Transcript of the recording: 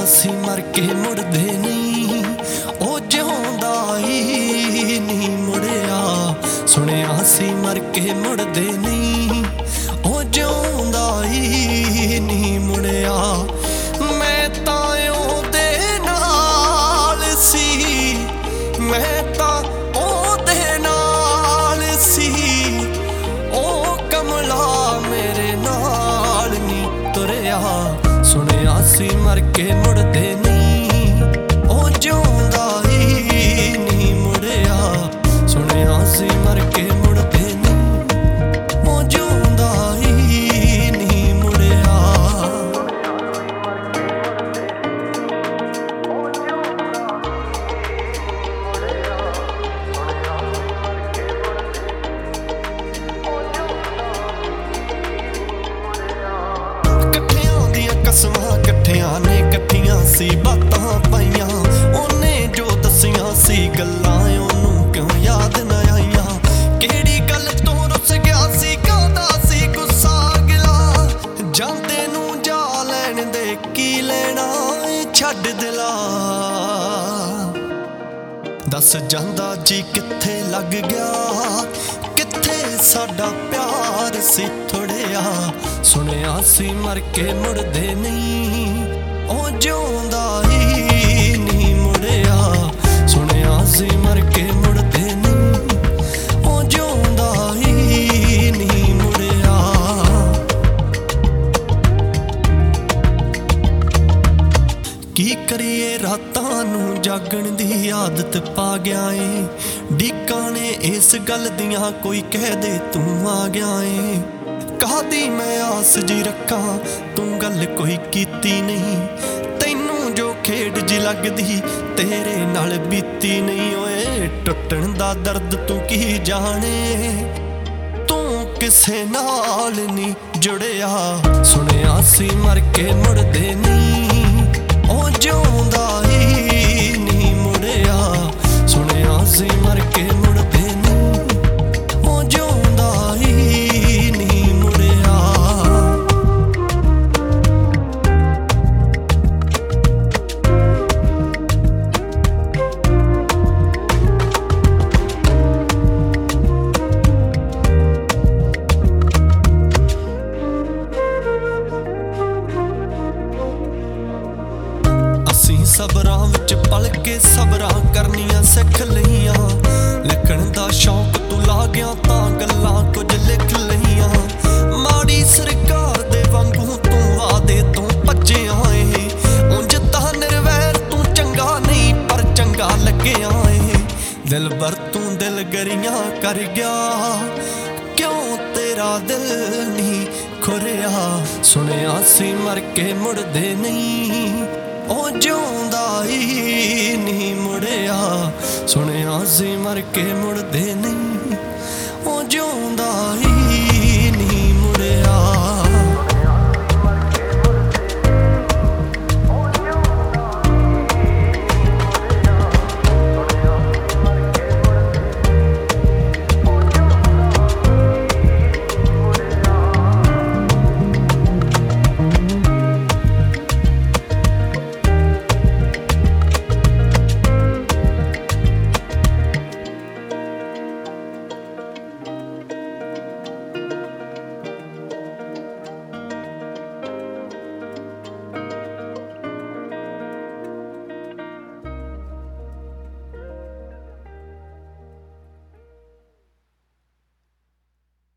ਸੀ ਮਰ ਕੇ ਮੁੜਦੇ ਨਹੀਂ, ਉਹ ਜਿਉਂਦਾ ਹੀ ਨਹੀਂ ਮੁੜਿਆ। ਸੁਣਿਆ ਸੀ ਮਰ ਕੇ ਮੁੜਦੇ ਨਹੀਂ, ਉਹ ਜਿਉਂਦਾ ਹੀ ਨਹੀਂ ਮੁੜਿਆ। ਮੈਂ ਤਾਂ ਉਹਦੇ ਨਾਲ ਸੀ, ਮੈਂ ਤਾਂ ਉਹਦੇ ਨਾਲ ਸੀ, ਉਹ ਕਮਲਾ ਮੇਰੇ ਨਾਲ ਨਹੀਂ ਤੁਰਿਆ। ਸੁਣਿਆ ਸੀ ਮਰ ਕੇ ਮੁੜਦੇ ਨਹੀਂ, ਉਹ ਜਿਉਂਦਾ ਹੀ ਨਹੀਂ ਮੁੜਿਆ। ਸੁਣਿਆ ਸੀ ਮਰ ਕੇ ਮੁੜਦੇ ਨਹੀਂ, ਉਹ ਜਿਉਂਦਾ ਹੀ ਨਹੀਂ ਮੁੜਿਆ। ਇਕੱਠਿਆਂ ਦੀਆਂ ਕਸਮਾਂ ਇਕੱਠਿਆਂ ਨੇ ਇਕੱਠੀਆਂ ਸੀ ਬਾਤਾਂ ਪਾਈਆਂ, ਉਹਨੇ ਜੋ ਦਸੀਆਂ ਸੀ ਗੱਲਾਂ ਉਹਨੂੰ ਕਿਉਂ ਯਾਦ ਨਾ ਆਈਆਂ। ਕਿਹੜੀ ਗੱਲ ਤੋਂ ਰੁੱਸ ਗਿਆ ਸੀ, ਕਾਹਦਾ ਸੀ ਗੁੱਸਾ ਗਿਲਾ। ਜਾਂਦੇ ਨੂੰ ਜਾ ਲੈਣ ਦੇ ਕੀ ਲੈਣਾ ਛੱਡ ਦਿਲਾ। ਦੱਸ ਜਾਂਦਾ ਜੀ ਕਿੱਥੇ ਲੱਗ ਗਿਆ, ਕਿੱਥੇ ਸਾਡਾ ਪਿਆਰ ਸੀ ਥੋੜਿਆ। ਸੁਣਿਆ ਸੀ ਮਰ ਕੇ ਮੁੜਦੇ ਨਹੀਂ, ਉਹ ਜਿਉਂਦਾ ਹੀ ਨਹੀਂ ਮੁੜਿਆ। ਸੁਣਿਆ ਸੀ ਮਰ ਕੇ ਮੁੜਦੇ ਨਹੀਂ, ਉਹ ਜਿਉਂਦਾ ਹੀ ਨਹੀਂ ਮੁੜਿਆ। ਕੀ ਕਰੀਏ ਰਾਤਾਂ ਨੂੰ ਜਾਗਣ ਦੀ ਆਦਤ ਪਾ ਗਿਆ ਏ। ਡੀਕਾਂ ਨੇ ਇਸ ਗੱਲ ਦੀਆਂ ਕੋਈ ਕਹਿ ਦੇ ਤੂੰ ਆ ਗਿਆ ਏ। ਕਾਹਦੀ ਮੈਂ ਆਸ ਜੀ ਰੱਖਾਂ ਤੂੰ ਗੱਲ ਕੋਈ ਕੀਤੀ ਨਹੀਂ। ਤੈਨੂੰ ਜੋ ਖੇਡ ਜੀ ਲੱਗਦੀ ਤੇਰੇ ਨਾਲ ਬੀਤੀ ਨਹੀਂ। ਓਏ ਟੁੱਟਣ ਦਾ ਦਰਦ ਤੂੰ ਕੀ ਜਾਣੇ, ਤੂੰ ਕਿਸੇ ਨਾਲ ਨਹੀਂ ਜੁੜਿਆ। ਸੁਣਿਆ ਸੀ ਮਰ ਕੇ ਮੁੜਦੇ ਨਹੀਂ, ਉਹ ਜਿਉਂਦਾ ਹੀ ਨਹੀਂ ਮੁੜਿਆ। ਸੁਣਿਆ ਸੀ ਮਰ ਕੇ ਮੁੜਦੇ ਨਹੀਂ, ਉਹ ਜਿਉਂਦਾ ਹੀ ਨਹੀਂ ਮੁੜਿਆ। ਅਸੀਂ ਸਬਰਾਂ ਵਿੱਚ ਪਲ ਕੇ ਸਬਰਾਂ ਕਰਨੀਆਂ ਸਿੱਖ ਲਈਆਂ। ਲਿਖਣ ਦਾ ਸ਼ੌਕ ਤੂੰ ਲਾ ਗਿਆ ਤਾਂ ਗੱਲਾਂ ਕੁਝ ਲਿਖ ਲਈਆਂ। ਮਾੜੀ ਸਰਕਾਰ ਦੇ ਵਾਂਗੂ ਤੂੰ ਵਾਦੇ ਤੋਂ ਭੱਜਿਆ ਏ। ਉਂਝ ਤਾਂ ਨਿਰਵੈਰ ਤੂੰ ਚੰਗਾ ਨਹੀਂ ਪਰ ਚੰਗਾ ਲੱਗਿਆ ਏ। ਦਿਲਬਰ ਤੂੰ ਦਿਲਗਰੀਆਂ ਕਰ ਗਿਆ, ਕਿਉਂ ਤੇਰਾ ਦਿਲ ਨਹੀਂ ਖੁਰਿਆ। ਸੁਣਿਆ ਸੀ ਮਰ ਕੇ ਮੁੜਦੇ ਨਹੀਂ, ਉਹ ਜਿਉਂਦਾ ਹੀ ਨਹੀਂ ਮੁੜਿਆ। ਸੁਣਿਆ ਸੀ ਮਰ ਕੇ ਮੁੜਦੇ ਨਹੀਂ, ਉਹ ਜਿਉਂ